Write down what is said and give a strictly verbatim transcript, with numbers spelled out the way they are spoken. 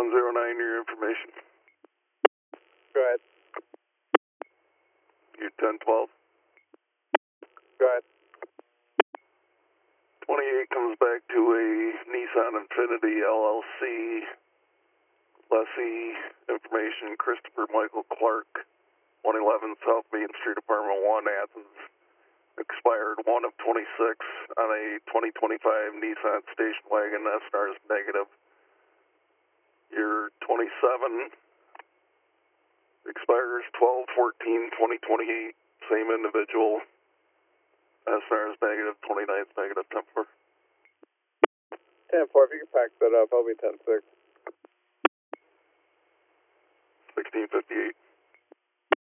one zero nine, your information. Go ahead. You ten twelve. Go ahead. twenty-eight comes back to a Nissan Infiniti L L C. Lessee information, Christopher Michael Clark, one eleven South Main Street, Apartment one, Athens. Expired one of twenty-six on a twenty twenty-five Nissan station wagon. S N R is negative. Your twenty-seven expires twelve fourteen twenty twenty-eight. Same individual. S N R is negative. twenty-nine is negative. ten four. ten four, if you can pack that up, I'll be ten six. sixteen fifty-eight.